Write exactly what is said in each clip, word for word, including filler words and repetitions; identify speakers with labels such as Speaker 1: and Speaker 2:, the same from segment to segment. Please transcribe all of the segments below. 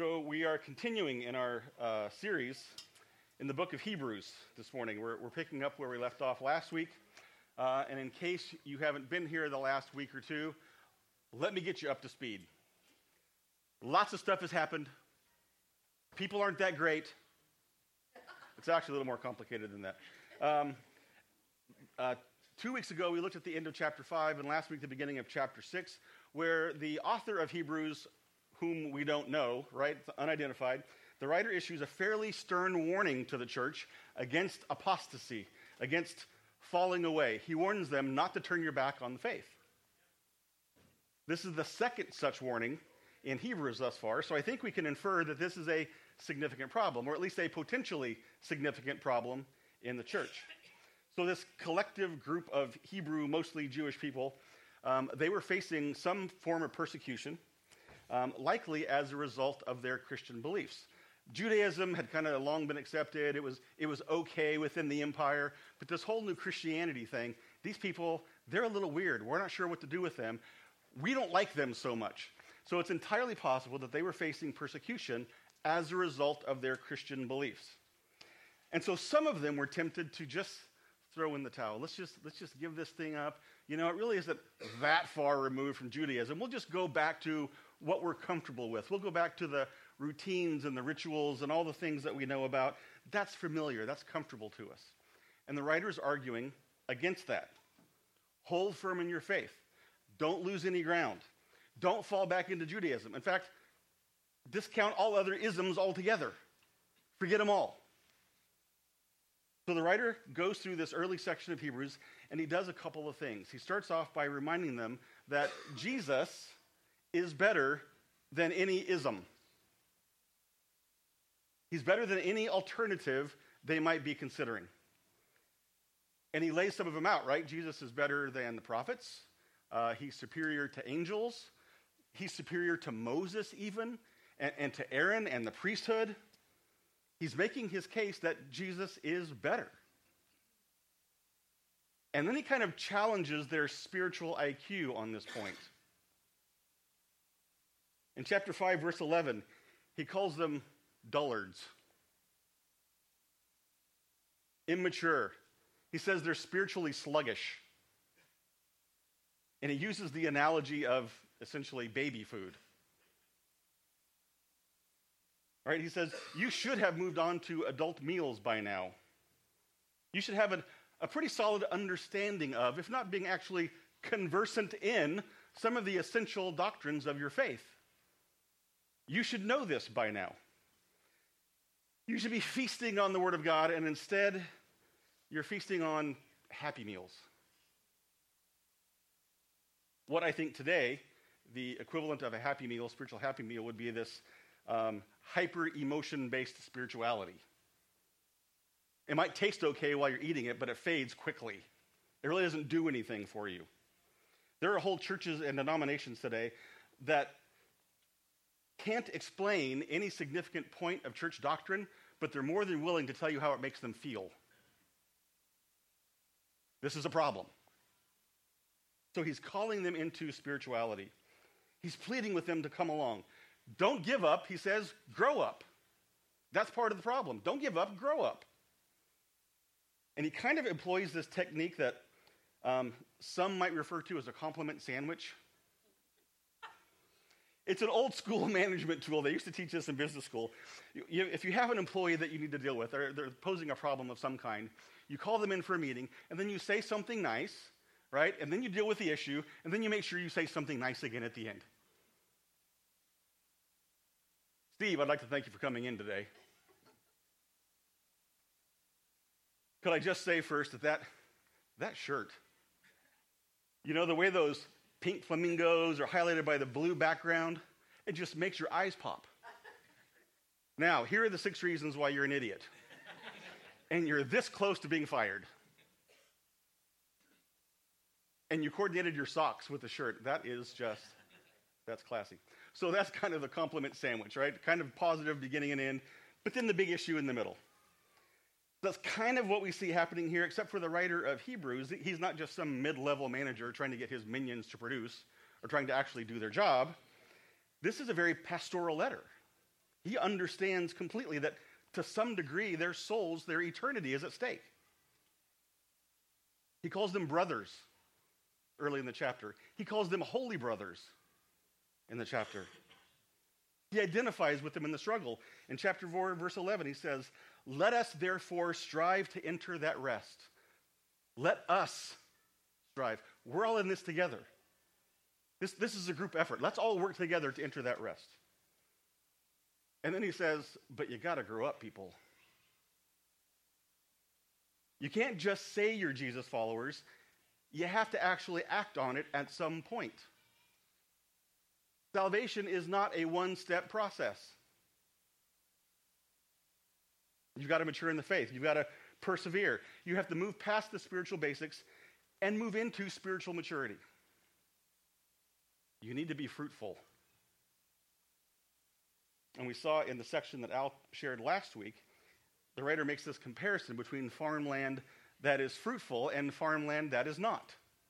Speaker 1: So we are continuing in our uh, series in the book of Hebrews this morning. We're, we're picking up where we left off last week. Uh, and in case you haven't been here the last week or two, let me get you up to speed. Lots of stuff has happened. People aren't that great. It's actually a little more complicated than that. Um, uh, two weeks ago, we looked at the end of chapter five, and last week, the beginning of chapter six, where the author of Hebrews, whom we don't know, right, it's unidentified, the writer issues a fairly stern warning to the church against apostasy, against falling away. He warns them not to turn your back on the faith. This is the second such warning in Hebrews thus far, so I think we can infer that this is a significant problem, or at least a potentially significant problem in the church. So this collective group of Hebrew, mostly Jewish people, um, they were facing some form of persecution, um, likely as a result of their Christian beliefs. Judaism had kind of long been accepted. It was, it was okay within the empire, but this whole new Christianity thing, these people, they're a little weird. We're not sure what to do with them. We don't like them so much. So it's entirely possible that they were facing persecution as a result of their Christian beliefs. And so some of them were tempted to just throw in the towel. Let's just, let's just give this thing up. You know, it really isn't that far removed from Judaism. We'll just go back to what we're comfortable with. We'll go back to the routines and the rituals and all the things that we know about. That's familiar. That's comfortable to us. And the writer's arguing against that. Hold firm in your faith. Don't lose any ground. Don't fall back into Judaism. In fact, discount all other isms altogether. Forget them all. So the writer goes through this early section of Hebrews, and he does a couple of things. He starts off by reminding them that Jesus is better than any ism. He's better than any alternative they might be considering. And he lays some of them out, right? Jesus is better than the prophets. Uh, he's superior to angels. He's superior to Moses even, and, and to Aaron and the priesthood. He's making his case that Jesus is better. And then he kind of challenges their spiritual I Q on this point. In chapter five, verse eleven, he calls them dullards, immature. He says they're spiritually sluggish. And he uses the analogy of essentially baby food. All right, he says, you should have moved on to adult meals by now. You should have a, a pretty solid understanding of, if not being actually conversant in, some of the essential doctrines of your faith. You should know this by now. You should be feasting on the Word of God, and instead, you're feasting on Happy Meals. What I think today, the equivalent of a Happy Meal, spiritual Happy Meal, would be this um, hyper-emotion-based spirituality. It might taste okay while you're eating it, but it fades quickly. It really doesn't do anything for you. There are whole churches and denominations today that can't explain any significant point of church doctrine, but they're more than willing to tell you how it makes them feel. This is a problem. So he's calling them into spirituality. He's pleading with them to come along. Don't give up, he says, grow up. That's part of the problem. Don't give up, grow up. And he kind of employs this technique that um, some might refer to as a compliment sandwich. It's an old school management tool. They used to teach this in business school. You, you, if you have an employee that you need to deal with, or they're posing a problem of some kind, you call them in for a meeting, and then you say something nice, right? And then you deal with the issue, and then you make sure you say something nice again at the end. Steve, I'd like to thank you for coming in today. Could I just say first that that, that shirt, you know, the way those pink flamingos are highlighted by the blue background, it just makes your eyes pop. Now, here are the six reasons why you're an idiot. And you're this close to being fired. And you coordinated your socks with the shirt. That is just, that's classy. So that's kind of the compliment sandwich, right? Kind of positive beginning and end, but then the big issue in the middle. That's kind of what we see happening here, except for the writer of Hebrews. He's not just some mid-level manager trying to get his minions to produce or trying to actually do their job. This is a very pastoral letter. He understands completely that to some degree their souls, their eternity is at stake. He calls them brothers early in the chapter. He calls them holy brothers in the chapter. He identifies with them in the struggle. In chapter four, verse eleven, he says, "Let us therefore strive to enter that rest." Let us strive. We're all in this together. This, this is a group effort. Let's all work together to enter that rest. And then he says, but you got to grow up, people. You can't just say you're Jesus followers. You have to actually act on it at some point. Salvation is not a one-step process. You've got to mature in the faith. You've got to persevere. You have to move past the spiritual basics and move into spiritual maturity. You need to be fruitful. And we saw in the section that Al shared last week, the writer makes this comparison between farmland that is fruitful and farmland that is not.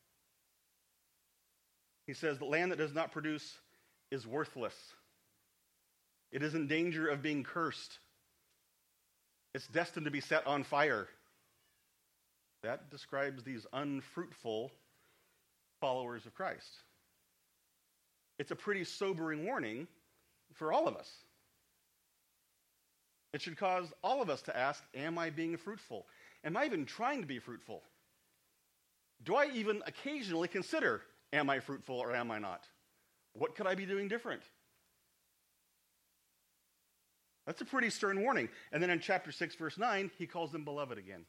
Speaker 1: He says the land that does not produce is worthless. It is in danger of being cursed. It's destined to be set on fire. That describes these unfruitful followers of Christ. It's a pretty sobering warning for all of us. It should cause all of us to ask, am I being fruitful? Am I even trying to be fruitful? Do I even occasionally consider, am I fruitful or am I not? What could I be doing different? That's a pretty stern warning. And then in chapter six, verse nine, he calls them beloved again.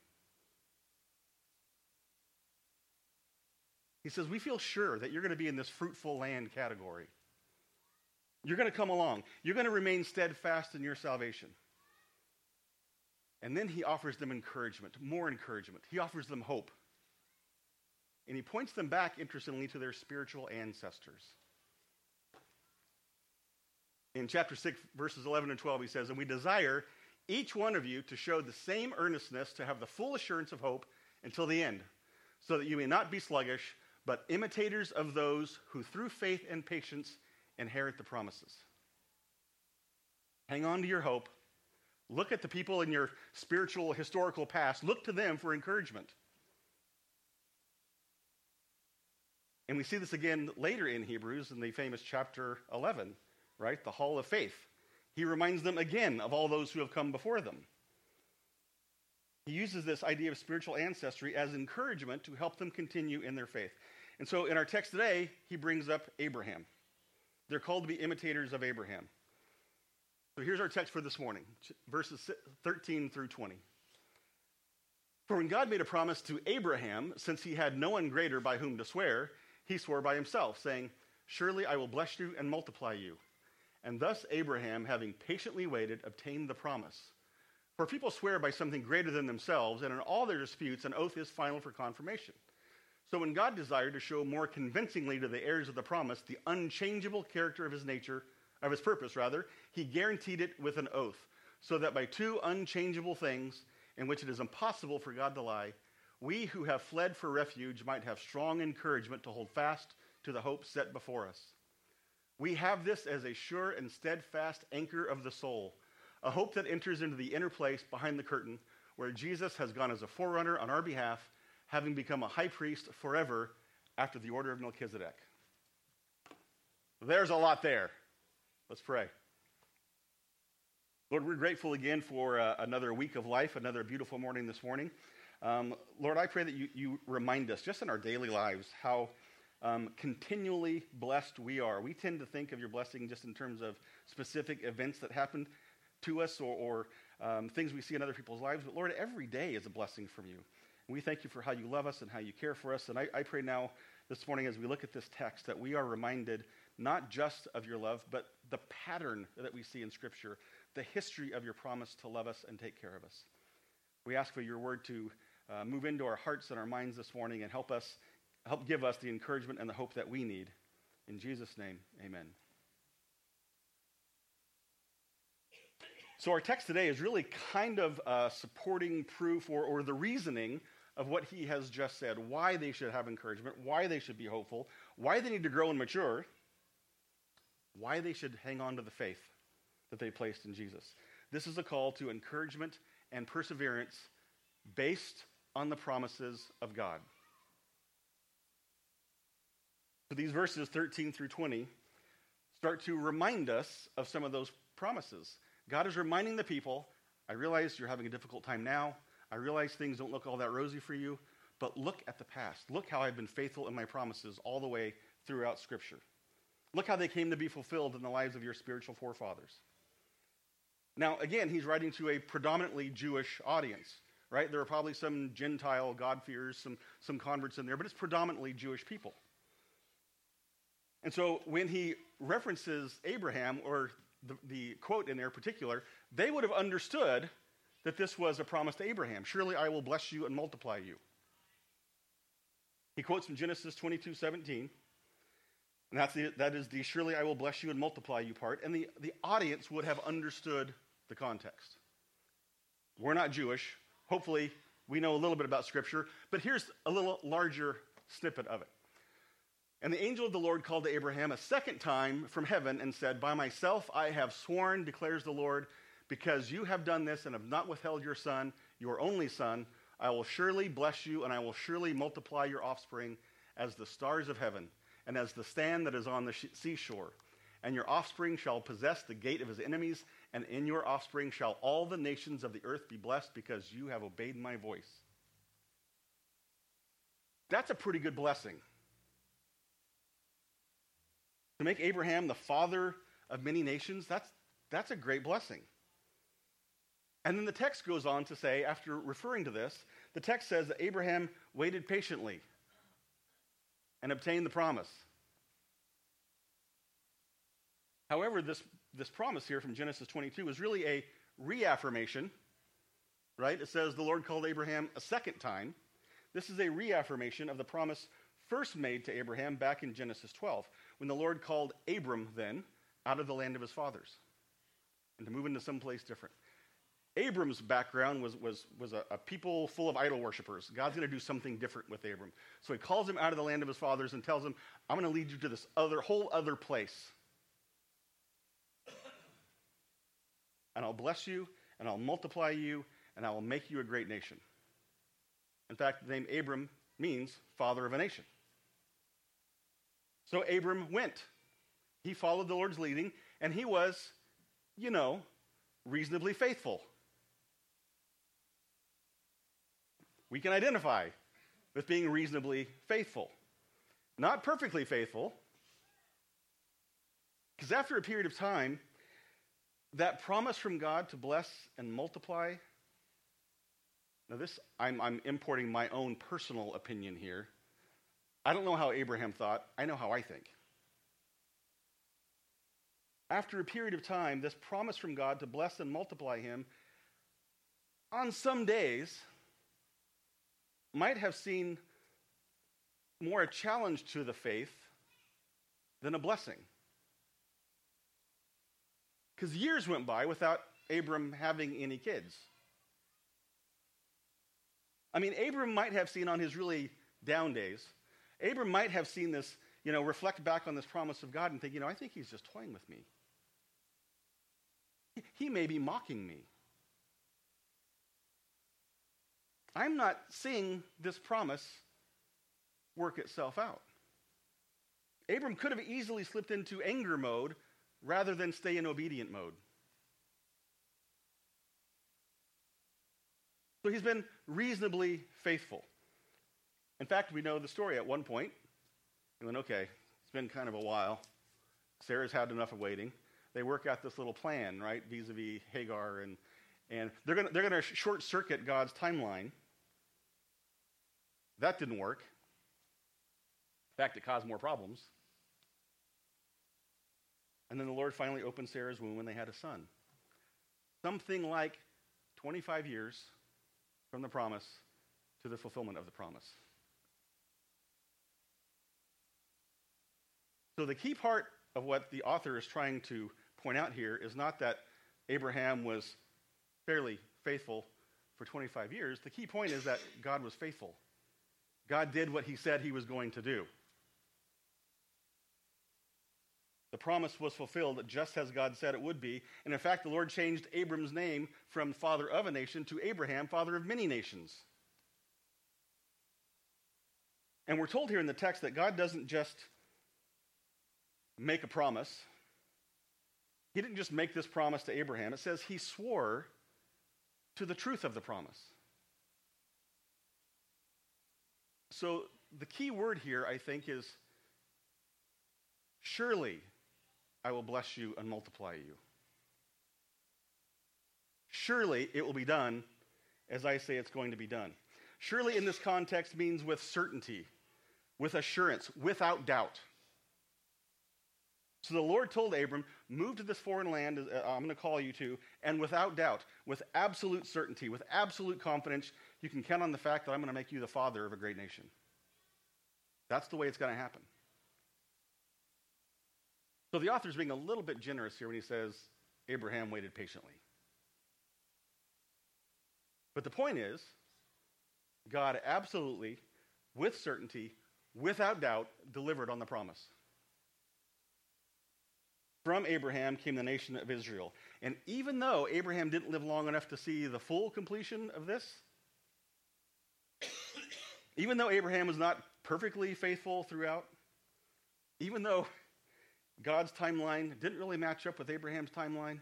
Speaker 1: He says, we feel sure that you're going to be in this fruitful land category. You're going to come along. You're going to remain steadfast in your salvation. And then he offers them encouragement, more encouragement. He offers them hope. And he points them back, interestingly, to their spiritual ancestors. In chapter six, verses eleven and twelve, he says, and we desire each one of you to show the same earnestness to have the full assurance of hope until the end, so that you may not be sluggish, but imitators of those who through faith and patience inherit the promises. Hang on to your hope. Look at the people in your spiritual, historical past. Look to them for encouragement. And we see this again later in Hebrews in the famous chapter eleven, right? The Hall of Faith. He reminds them again of all those who have come before them. He uses this idea of spiritual ancestry as encouragement to help them continue in their faith. And so in our text today, he brings up Abraham. They're called to be imitators of Abraham. So here's our text for this morning, verses thirteen through twenty. For when God made a promise to Abraham, since he had no one greater by whom to swear, he swore by himself, saying, surely I will bless you and multiply you. And thus Abraham, having patiently waited, obtained the promise. For people swear by something greater than themselves, and in all their disputes, an oath is final for confirmation. So when God desired to show more convincingly to the heirs of the promise the unchangeable character of his nature, of his purpose rather, he guaranteed it with an oath, so that by two unchangeable things, in which it is impossible for God to lie, we who have fled for refuge might have strong encouragement to hold fast to the hope set before us. We have this as a sure and steadfast anchor of the soul, a hope that enters into the inner place behind the curtain, where Jesus has gone as a forerunner on our behalf, having become a high priest forever after the order of Melchizedek. There's a lot there. Let's pray. Lord, we're grateful again for uh, another week of life, another beautiful morning this morning. Um, Lord, I pray that you, you remind us, just in our daily lives, how um, continually blessed we are. We tend to think of your blessing just in terms of specific events that happen to us or, or um, things we see in other people's lives. But Lord, every day is a blessing from you. And we thank you for how you love us and how you care for us. And I, I pray now this morning as we look at this text that we are reminded not just of your love, but the pattern that we see in Scripture, the history of your promise to love us and take care of us. We ask for your word to uh, move into our hearts and our minds this morning and help us, help give us the encouragement and the hope that we need. In Jesus' name, amen. So our text today is really kind of uh, supporting proof or, or the reasoning of what he has just said, why they should have encouragement, why they should be hopeful, why they need to grow and mature, why they should hang on to the faith that they placed in Jesus. This is a call to encouragement and perseverance based on the promises of God. So these verses thirteen through twenty start to remind us of some of those promises. God is reminding the people, I realize you're having a difficult time now. I realize things don't look all that rosy for you, but look at the past. Look how I've been faithful in my promises all the way throughout Scripture. Look how they came to be fulfilled in the lives of your spiritual forefathers. Now, again, he's writing to a predominantly Jewish audience, right? There are probably some Gentile God-fearers, some, some converts in there, but it's predominantly Jewish people. And so when he references Abraham, or the, the quote in there in particular, they would have understood that this was a promise to Abraham. Surely I will bless you and multiply you. He quotes from Genesis twenty-two seventeen. And that's the, that is the surely I will bless you and multiply you part. And the, the audience would have understood the context. We're not Jewish. Hopefully, we know a little bit about Scripture. But here's a little larger snippet of it. And the angel of the Lord called to Abraham a second time from heaven and said, by myself I have sworn, declares the Lord, because you have done this and have not withheld your son, your only son, I will surely bless you and I will surely multiply your offspring as the stars of heaven and as the sand that is on the sh- seashore. And your offspring shall possess the gate of his enemies, and in your offspring shall all the nations of the earth be blessed because you have obeyed my voice. That's a pretty good blessing. To make Abraham the father of many nations, that's, that's a great blessing. And then the text goes on to say, after referring to this, the text says that Abraham waited patiently and obtained the promise. However, this, this promise here from Genesis twenty-two is really a reaffirmation, right? It says the Lord called Abraham a second time. This is a reaffirmation of the promise first made to Abraham back in Genesis twelve, when the Lord called Abram then out of the land of his fathers and to move into someplace different. Abram's background was, was, was a, a people full of idol worshipers. God's going to do something different with Abram. So he calls him out of the land of his fathers and tells him, I'm going to lead you to this other whole other place. And I'll bless you, and I'll multiply you, and I will make you a great nation. In fact, the name Abram means father of a nation. So Abram went. He followed the Lord's leading, and he was, you know, reasonably faithful. We can identify with being reasonably faithful. Not perfectly faithful, because after a period of time, that promise from God to bless and multiply, now this, I'm, I'm importing my own personal opinion here. I don't know how Abraham thought. I know how I think. After a period of time, this promise from God to bless and multiply him, on some days, might have seemed more a challenge to the faith than a blessing. Because years went by without Abram having any kids. I mean, Abram might have seen on his really down days, Abram might have seen this, you know, reflect back on this promise of God and think, you know, I think he's just toying with me. He may be mocking me. I'm not seeing this promise work itself out. Abram could have easily slipped into anger mode rather than stay in obedient mode. So he's been reasonably faithful. In fact, we know the story. At one point, he went, okay, it's been kind of a while. Sarah's had enough of waiting. They work out this little plan, right, vis-a-vis Hagar, and, and they're going they're going to short-circuit God's timeline. That didn't work. In fact, it caused more problems. And then the Lord finally opened Sarah's womb and they had a son. Something like twenty-five years from the promise to the fulfillment of the promise. So the key part of what the author is trying to point out here is not that Abraham was fairly faithful for twenty-five years. The key point is that God was faithful. God did what he said he was going to do. The promise was fulfilled just as God said it would be. And in fact, the Lord changed Abram's name from father of a nation to Abraham, father of many nations. And we're told here in the text that God doesn't just make a promise. He didn't just make this promise to Abraham. It says he swore to the truth of the promise. So the key word here, I think, is surely I will bless you and multiply you. Surely it will be done as I say it's going to be done. Surely in this context means with certainty, with assurance, without doubt. So the Lord told Abram, move to this foreign land uh, I'm going to call you to, and without doubt, with absolute certainty, with absolute confidence, you can count on the fact that I'm going to make you the father of a great nation. That's the way it's going to happen. So the author's being a little bit generous here when he says Abraham waited patiently. But the point is, God absolutely, with certainty, without doubt, delivered on the promise. From Abraham came the nation of Israel. And even though Abraham didn't live long enough to see the full completion of this, even though Abraham was not perfectly faithful throughout, even though God's timeline didn't really match up with Abraham's timeline,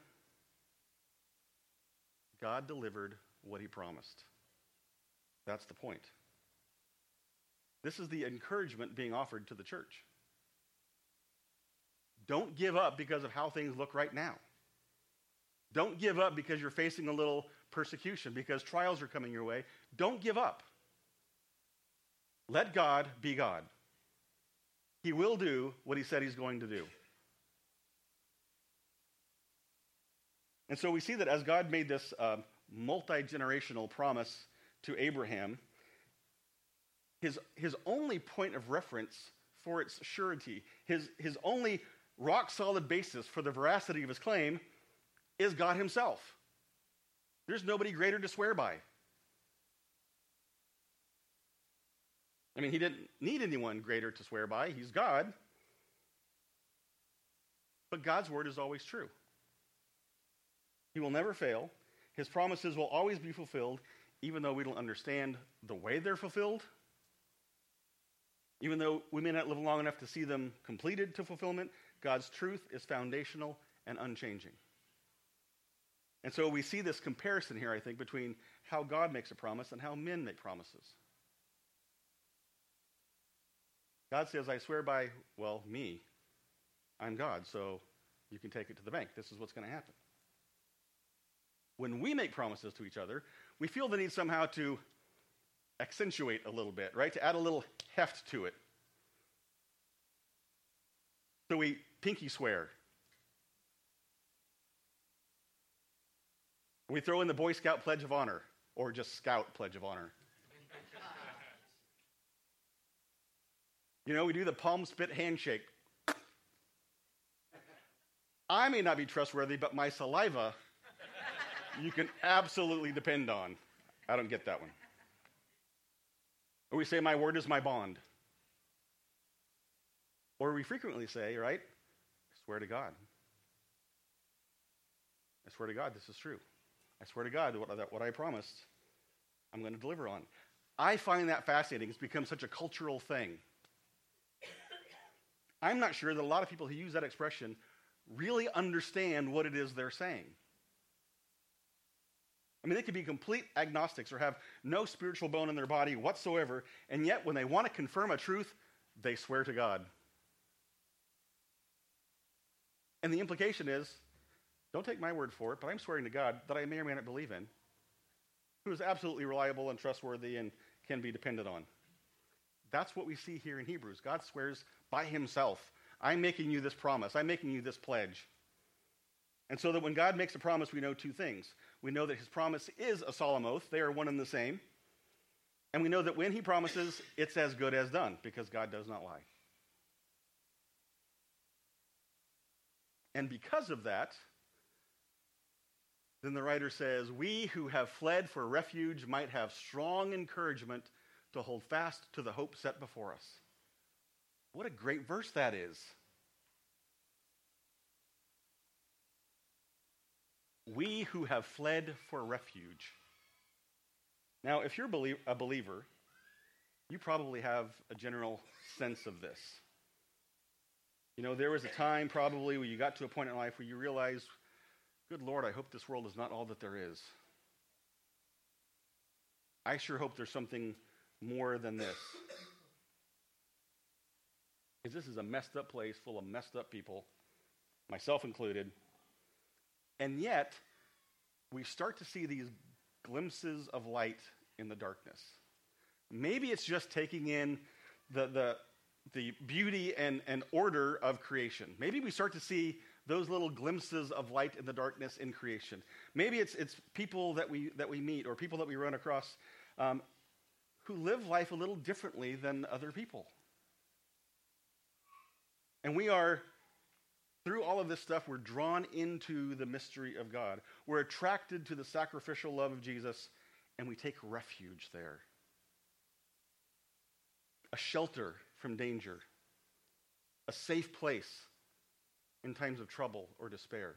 Speaker 1: God delivered what he promised. That's the point. This is the encouragement being offered to the church. Don't give up because of how things look right now. Don't give up because you're facing a little persecution, because trials are coming your way. Don't give up. Let God be God. He will do what he said he's going to do. And so we see that as God made this uh, multi-generational promise to Abraham, his, his only point of reference for its surety, his, his only rock-solid basis for the veracity of his claim is God himself. There's nobody greater to swear by. I mean, he didn't need anyone greater to swear by. He's God. But God's word is always true. He will never fail. His promises will always be fulfilled, even though we don't understand the way they're fulfilled. Even though we may not live long enough to see them completed to fulfillment, God's truth is foundational and unchanging. And so we see this comparison here, I think, between how God makes a promise and how men make promises. God says, I swear by, well, me. I'm God, so you can take it to the bank. This is what's going to happen. When we make promises to each other, we feel the need somehow to accentuate a little bit, right? To add a little heft to it. So we pinky swear. We throw in the Boy Scout Pledge of Honor, or just Scout Pledge of Honor. You know, we do the palm spit handshake. I may not be trustworthy, but my saliva, you can absolutely depend on. I don't get that one. Or we say, my word is my bond. Or we frequently say, right, I swear to God. I swear to God this is true. I swear to God that what I promised, I'm going to deliver on. I find that fascinating. It's become such a cultural thing. I'm not sure that a lot of people who use that expression really understand what it is they're saying. I mean, they could be complete agnostics or have no spiritual bone in their body whatsoever, and yet when they want to confirm a truth, they swear to God. And the implication is, don't take my word for it, but I'm swearing to God that I may or may not believe in, who is absolutely reliable and trustworthy and can be depended on. That's what we see here in Hebrews. God swears by himself. I'm making you this promise. I'm making you this pledge. And so that when God makes a promise, we know two things. We know that his promise is a solemn oath. They are one and the same. And we know that when he promises, it's as good as done, because God does not lie. And because of that, then the writer says, we who have fled for refuge might have strong encouragement to hold fast to the hope set before us. What a great verse that is. we who have fled for refuge. Now, if you're a believer, you probably have a general sense of this. You know, there was a time probably where you got to a point in life where you realized, good Lord, I hope this world is not all that there is. I sure hope there's something more than this. Because this is a messed up place full of messed up people, myself included. And yet, we start to see these glimpses of light in the darkness. Maybe it's just taking in the the, the beauty and, and order of creation. Maybe we start to see those little glimpses of light in the darkness in creation. Maybe it's it's people that we that we meet or people that we run across um, who live life a little differently than other people. And we are, through all of this stuff, we're drawn into the mystery of God. We're attracted to the sacrificial love of Jesus, and we take refuge there. A shelter from danger. A safe place in times of trouble or despair.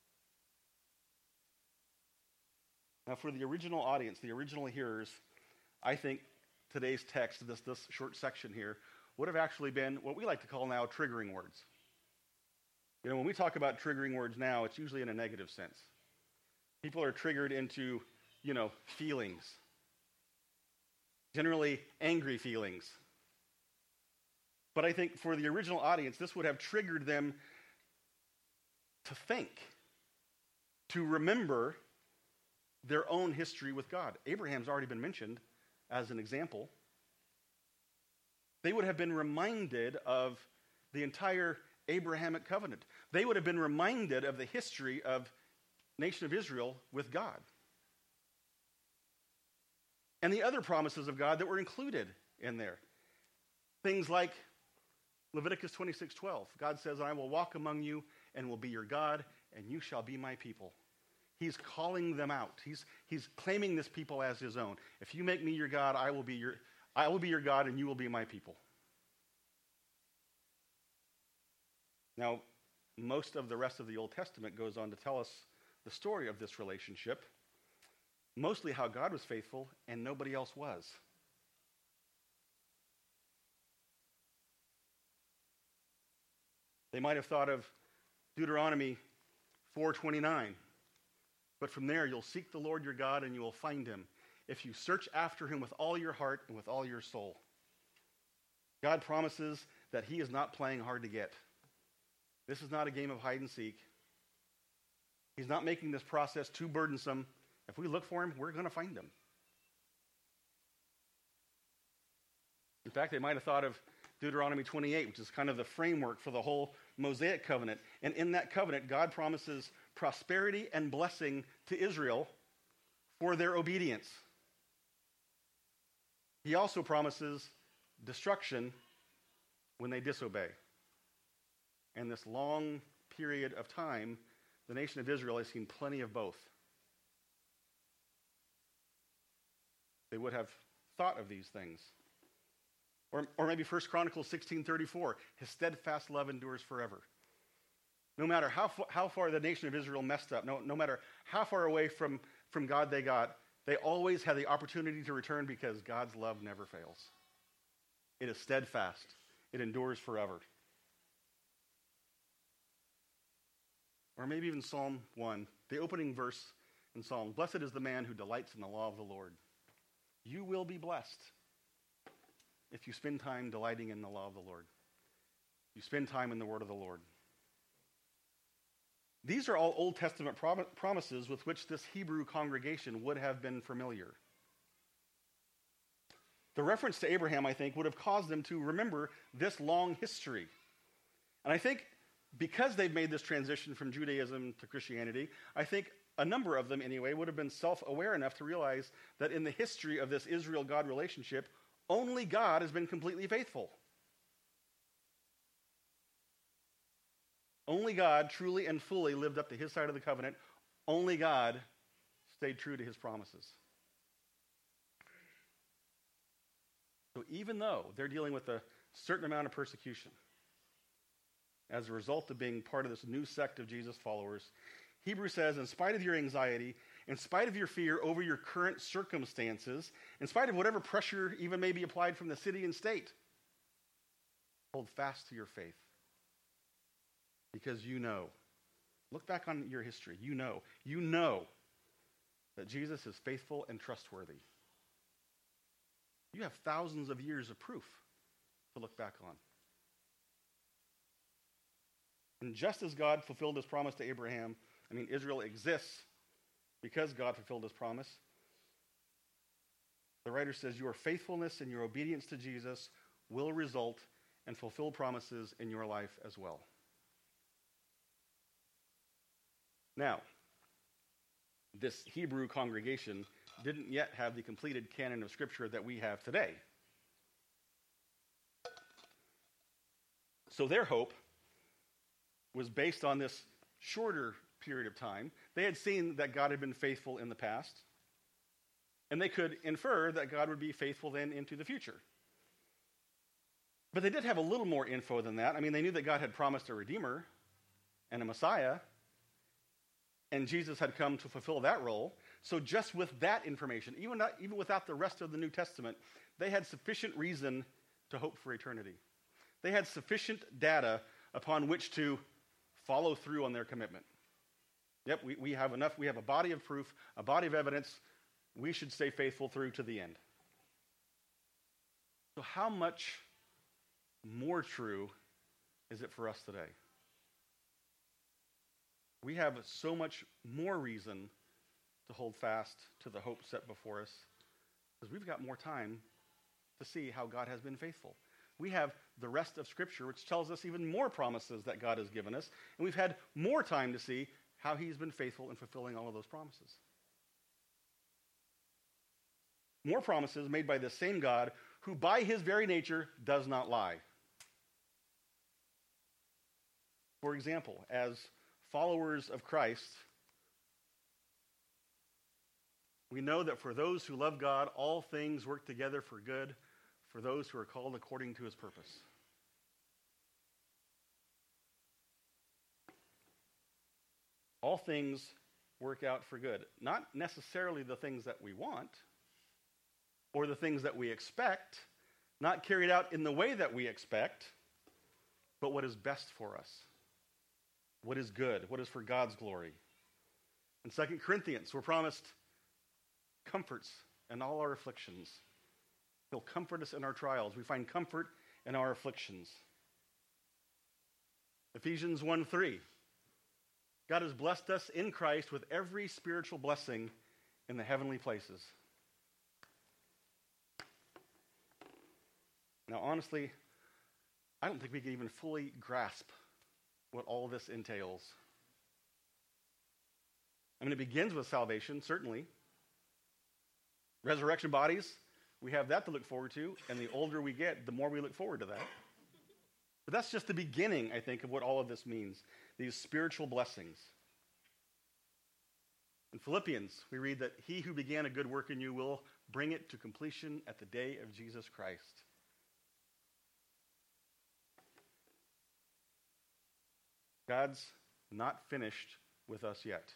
Speaker 1: Now, for the original audience, the original hearers, I think today's text, this, this short section here, would have actually been what we like to call now triggering words. You know, when we talk about triggering words now, it's usually in a negative sense. People are triggered into, you know, feelings. Generally, angry feelings. But I think for the original audience, this would have triggered them to think, to remember their own history with God. Abraham's already been mentioned as an example. They would have been reminded of the entire Abrahamic covenant. They would have been reminded of the history of the nation of Israel with God. And the other promises of God that were included in there. Things like Leviticus twenty-six twelve. God says, I will walk among you and will be your God, and you shall be my people. He's calling them out. He's, he's claiming this people as his own. If you make me your God, I will be your I will be your God and you will be my people. Now, most of the rest of the Old Testament goes on to tell us the story of this relationship, mostly how God was faithful and nobody else was. They might have thought of Deuteronomy four twenty-nine, but from there you'll seek the Lord your God and you will find him, if you search after him with all your heart and with all your soul. God promises that he is not playing hard to get. This is not a game of hide and seek. He's not making this process too burdensome. If we look for him, we're going to find him. In fact, they might have thought of Deuteronomy twenty-eight, which is kind of the framework for the whole Mosaic covenant. And in that covenant, God promises prosperity and blessing to Israel for their obedience. He also promises destruction when they disobey. And this long period of time, the nation of Israel has seen plenty of both. They would have thought of these things. Or, or maybe First Chronicles sixteen thirty-four, his steadfast love endures forever. No matter how, how far the nation of Israel messed up, no, no matter how far away from, from God they got, they always had the opportunity to return because God's love never fails. It is steadfast. It endures forever. Or maybe even Psalm one, the opening verse in Psalm. Blessed is the man who delights in the law of the Lord. You will be blessed if you spend time delighting in the law of the Lord. You spend time in the word of the Lord. These are all Old Testament prom- promises with which this Hebrew congregation would have been familiar. The reference to Abraham, I think, would have caused them to remember this long history. And I think because they've made this transition from Judaism to Christianity, I think a number of them, anyway, would have been self-aware enough to realize that in the history of this Israel-God relationship, only God has been completely faithful. Only God truly and fully lived up to his side of the covenant. Only God stayed true to his promises. So even though they're dealing with a certain amount of persecution as a result of being part of this new sect of Jesus followers, Hebrews says, in spite of your anxiety, in spite of your fear over your current circumstances, in spite of whatever pressure even may be applied from the city and state, hold fast to your faith. Because you know, look back on your history, you know, you know that Jesus is faithful and trustworthy. You have thousands of years of proof to look back on. And just as God fulfilled his promise to Abraham, I mean, Israel exists because God fulfilled his promise. The writer says your faithfulness and your obedience to Jesus will result in fulfilled promises in your life as well. Now, this Hebrew congregation didn't yet have the completed canon of Scripture that we have today. So their hope was based on this shorter period of time. They had seen that God had been faithful in the past, and they could infer that God would be faithful then into the future. But they did have a little more info than that. I mean, they knew that God had promised a Redeemer and a Messiah, and Jesus had come to fulfill that role. So just with that information, even, not, even without the rest of the New Testament, they had sufficient reason to hope for eternity. They had sufficient data upon which to follow through on their commitment. Yep, we, we have enough, we have a body of proof, a body of evidence. We should stay faithful through to the end. So how much more true is it for us today? We have so much more reason to hold fast to the hope set before us because we've got more time to see how God has been faithful. We have the rest of Scripture, which tells us even more promises that God has given us, and we've had more time to see how he's been faithful in fulfilling all of those promises. More promises made by the same God who by his very nature does not lie. For example, as followers of Christ, we know that for those who love God, all things work together for good for those who are called according to his purpose. All things work out for good. Not necessarily the things that we want or the things that we expect, not carried out in the way that we expect, but what is best for us. What is good, what is for God's glory. In Second Corinthians, we're promised comforts in all our afflictions. He'll comfort us in our trials. We find comfort in our afflictions. Ephesians one three. God has blessed us in Christ with every spiritual blessing in the heavenly places. Now, honestly, I don't think we can even fully grasp what all this entails. I mean, it begins with salvation, certainly. Resurrection bodies, we have that to look forward to, and the older we get, the more we look forward to that. But that's just the beginning, I think, of what all of this means, these spiritual blessings. In Philippians, we read that he who began a good work in you will bring it to completion at the day of Jesus Christ. God's not finished with us yet.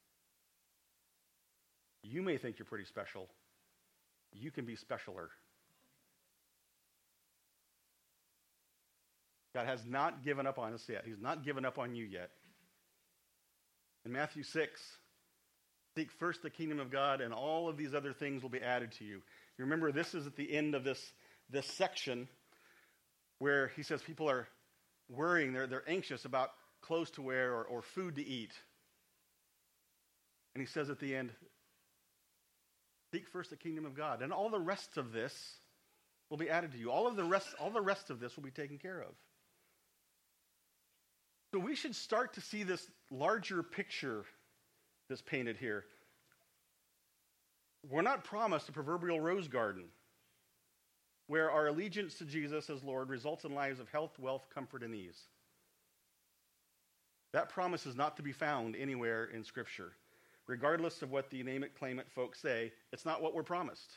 Speaker 1: You may think you're pretty special. You can be specialer. God has not given up on us yet. He's not given up on you yet. In Matthew six, seek first the kingdom of God, and all of these other things will be added to you. You remember, this is at the end of this, this section where he says people are worrying, they're, they're anxious about clothes to wear or, or food to eat. And he says at the end, seek first the kingdom of God, and all the rest of this will be added to you. All of the rest, all the rest of this will be taken care of. So we should start to see this larger picture that's painted here. We're not promised a proverbial rose garden where our allegiance to Jesus as Lord results in lives of health, wealth, comfort, and ease. That promise is not to be found anywhere in Scripture. Regardless of what the name it, claim it folks say, it's not what we're promised.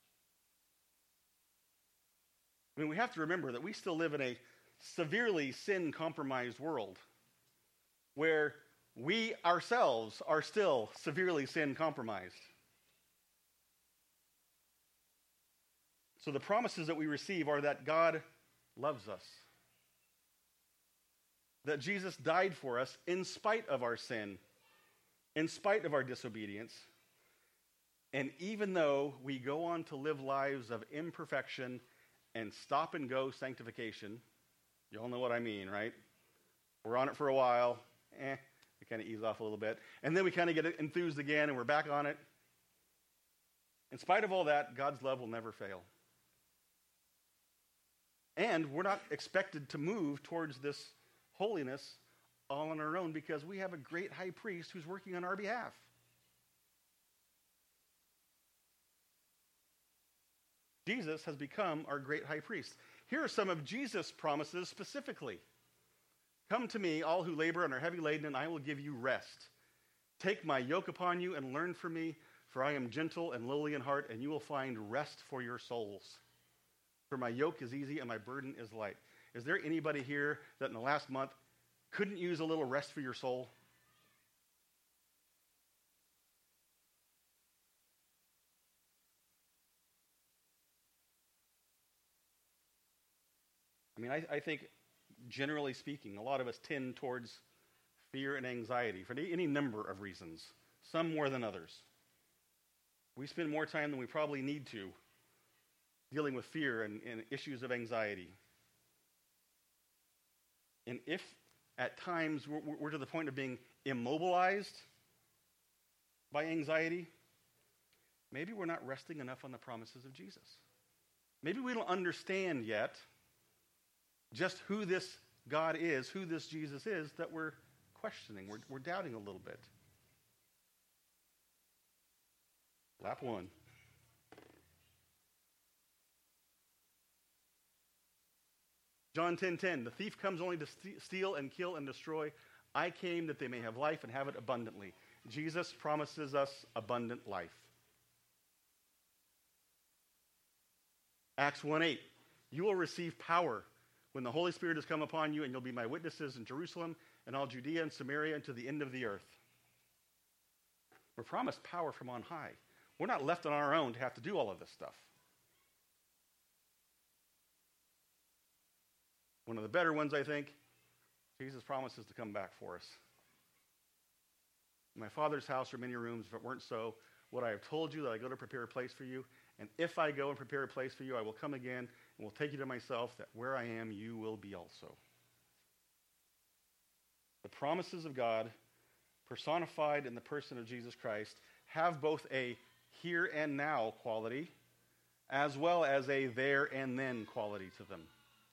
Speaker 1: I mean, we have to remember that we still live in a severely sin-compromised world where we ourselves are still severely sin compromised. So the promises that we receive are that God loves us, that Jesus died for us in spite of our sin, in spite of our disobedience, and even though we go on to live lives of imperfection and stop and go sanctification, you all know what I mean, right? We're on it for a while, eh, we kind of ease off a little bit, and then we kind of get enthused again and we're back on it. In spite of all that, God's love will never fail. And we're not expected to move towards this holiness all on our own because we have a great high priest who's working on our behalf. Jesus has become our great high priest. Here are some of Jesus' promises specifically. Come to me, all who labor and are heavy laden, and I will give you rest. Take my yoke upon you and learn from me, for I am gentle and lowly in heart, and you will find rest for your souls. For my yoke is easy and my burden is light. Is there anybody here that in the last month couldn't use a little rest for your soul? I mean, I, I think, generally speaking, a lot of us tend towards fear and anxiety for any number of reasons, some more than others. We spend more time than we probably need to dealing with fear and, and issues of anxiety. And if at times we're, we're to the point of being immobilized by anxiety, maybe we're not resting enough on the promises of Jesus. Maybe we don't understand yet just who this God is, who this Jesus is, that we're questioning, we're, we're doubting a little bit. Lap one. John ten ten, the thief comes only to st- steal and kill and destroy. I came that they may have life and have it abundantly. Jesus promises us abundant life. Acts one eight, you will receive power when the Holy Spirit has come upon you, and you'll be my witnesses in Jerusalem and all Judea and Samaria and to the end of the earth. We're promised power from on high. We're not left on our own to have to do all of this stuff. One of the better ones, I think, Jesus promises to come back for us. In my Father's house are many rooms. If it weren't so, would I have told you that I go to prepare a place for you? And if I go and prepare a place for you, I will come again and will take you to myself, that where I am, you will be also. The promises of God, personified in the person of Jesus Christ, have both a here and now quality, as well as a there and then quality to them.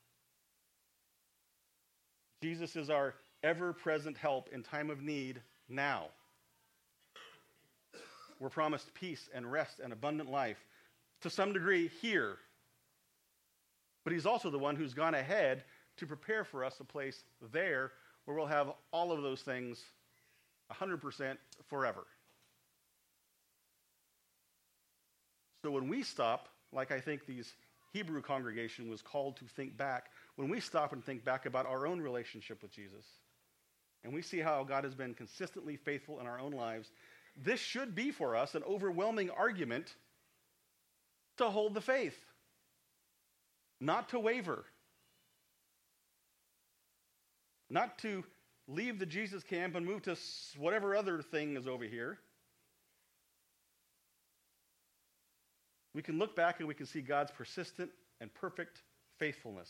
Speaker 1: Jesus is our ever-present help in time of need now. We're promised peace and rest and abundant life, to some degree here. But he's also the one who's gone ahead to prepare for us a place there where we'll have all of those things one hundred percent forever. So when we stop, like I think these Hebrew congregation was called to think back, when we stop and think back about our own relationship with Jesus, and we see how God has been consistently faithful in our own lives, this should be for us an overwhelming argument to hold the faith, not to waver, not to leave the Jesus camp and move to whatever other thing is over here. We can look back and we can see God's persistent and perfect faithfulness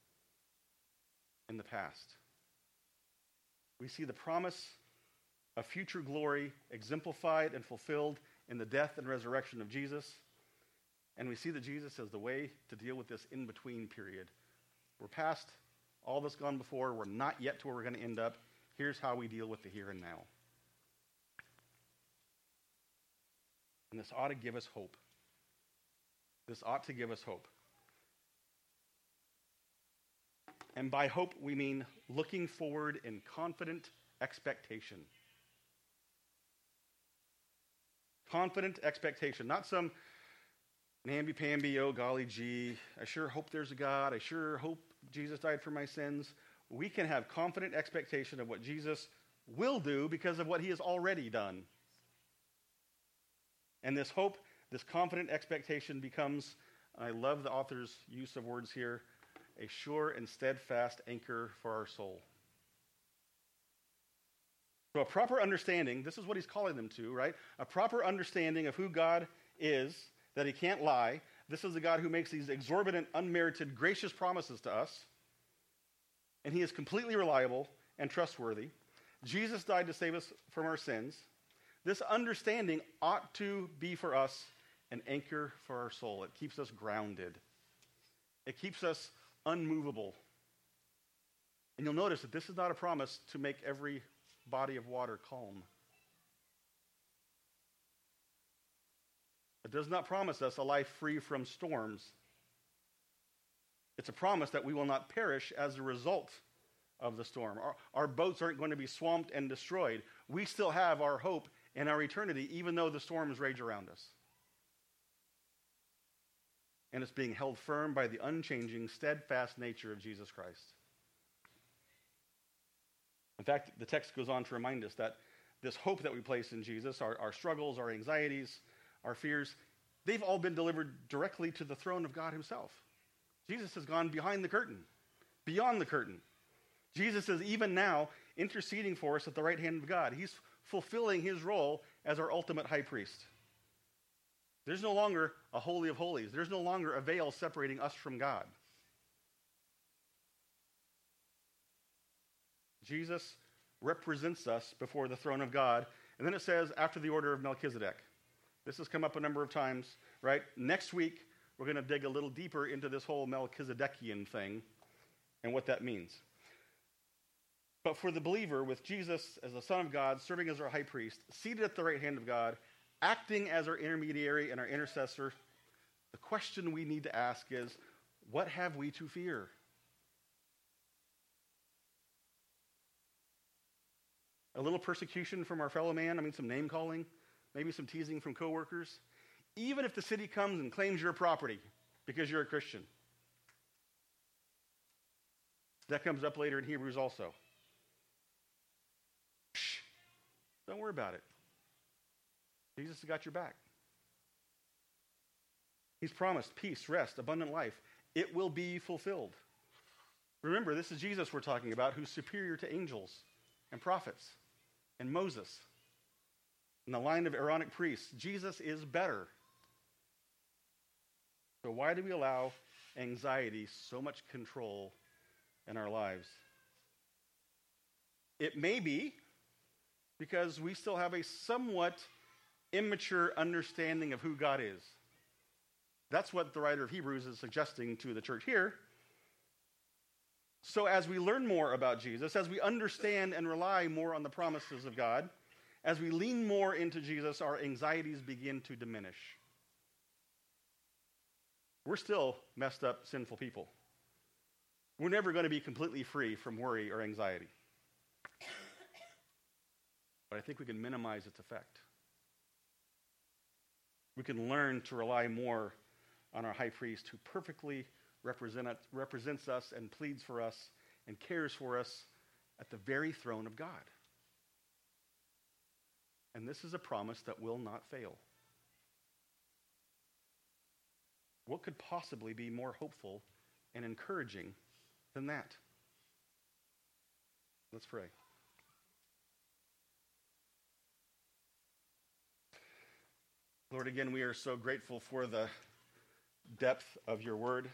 Speaker 1: in the past. We see the promise of future glory exemplified and fulfilled in the death and resurrection of Jesus. And we see that Jesus is the way to deal with this in-between period. We're past all that's gone before. We're not yet to where we're going to end up. Here's how we deal with the here and now. And this ought to give us hope. This ought to give us hope. And by hope, we mean looking forward in confident expectation. Confident expectation, not some namby-pamby, oh golly gee, I sure hope there's a God, I sure hope Jesus died for my sins. We can have confident expectation of what Jesus will do because of what he has already done. And this hope, this confident expectation becomes, I love the author's use of words here, a sure and steadfast anchor for our soul. So a proper understanding, this is what he's calling them to, right? A proper understanding of who God is, that he can't lie. This is the God who makes these exorbitant, unmerited, gracious promises to us. And he is completely reliable and trustworthy. Jesus died to save us from our sins. This understanding ought to be for us an anchor for our soul. It keeps us grounded. It keeps us unmovable. And you'll notice that this is not a promise to make every body of water calm. It does not promise us a life free from storms. It's a promise that we will not perish as a result of the storm. Our, our boats aren't going to be swamped and destroyed. We still have our hope and our eternity, even though the storms rage around us. And it's being held firm by the unchanging, steadfast nature of Jesus Christ. In fact, the text goes on to remind us that this hope that we place in Jesus, our, our struggles, our anxieties, our fears, they've all been delivered directly to the throne of God himself. Jesus has gone behind the curtain, beyond the curtain. Jesus is even now interceding for us at the right hand of God. He's fulfilling his role as our ultimate high priest. There's no longer a holy of holies. There's no longer a veil separating us from God. Jesus represents us before the throne of God. And then it says, after the order of Melchizedek. This has come up a number of times, right? Next week, we're going to dig a little deeper into this whole Melchizedekian thing and what that means. But for the believer, with Jesus as the Son of God, serving as our high priest, seated at the right hand of God, acting as our intermediary and our intercessor, the question we need to ask is, what have we to fear? A little persecution from our fellow man, I mean some name calling, maybe some teasing from coworkers. Even if the city comes and claims your property because you're a Christian. That comes up later in Hebrews also. Shh, don't worry about it. Jesus has got your back. He's promised peace, rest, abundant life. It will be fulfilled. Remember, this is Jesus we're talking about, who's superior to angels and prophets and Moses. In the line of Aaronic priests, Jesus is better. So why do we allow anxiety so much control in our lives? It may be because we still have a somewhat immature understanding of who God is. That's what the writer of Hebrews is suggesting to the church here. So as we learn more about Jesus, as we understand and rely more on the promises of God, as we lean more into Jesus, our anxieties begin to diminish. We're still messed up, sinful people. We're never going to be completely free from worry or anxiety. But I think we can minimize its effect. We can learn to rely more on our high priest who perfectly represent, represents us and pleads for us and cares for us at the very throne of God. And this is a promise that will not fail. What could possibly be more hopeful and encouraging than that? Let's pray. Lord, again, we are so grateful for the depth of your word.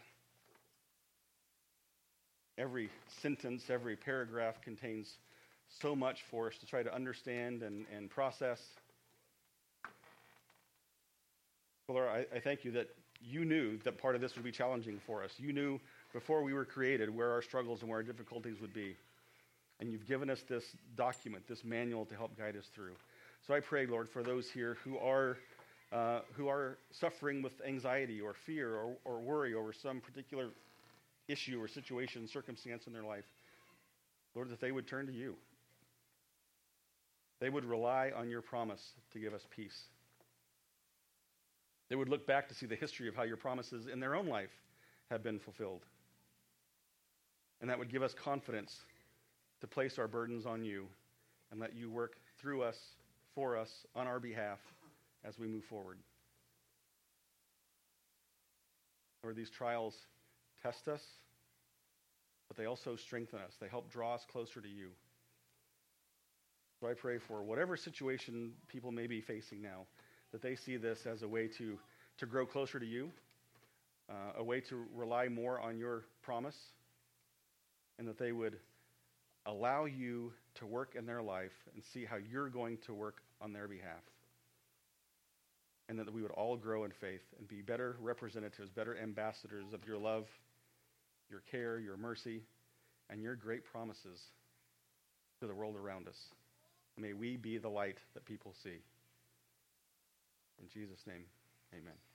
Speaker 1: Every sentence, every paragraph contains so much for us to try to understand and, and process. Well, Lord, I, I thank you that you knew that part of this would be challenging for us. You knew before we were created where our struggles and where our difficulties would be. And you've given us this document, this manual to help guide us through. So I pray, Lord, for those here who are uh, who are suffering with anxiety or fear or, or worry over some particular issue or situation, circumstance in their life, Lord, that they would turn to you. They would rely on your promise to give us peace. They would look back to see the history of how your promises in their own life have been fulfilled. And that would give us confidence to place our burdens on you and let you work through us, for us, on our behalf as we move forward. Lord, these trials test us, but they also strengthen us. They help draw us closer to you. So I pray for whatever situation people may be facing now, that they see this as a way to, to grow closer to you, uh, a way to rely more on your promise, and that they would allow you to work in their life and see how you're going to work on their behalf. And that we would all grow in faith and be better representatives, better ambassadors of your love, your care, your mercy, and your great promises to the world around us. May we be the light that people see. In Jesus' name, amen.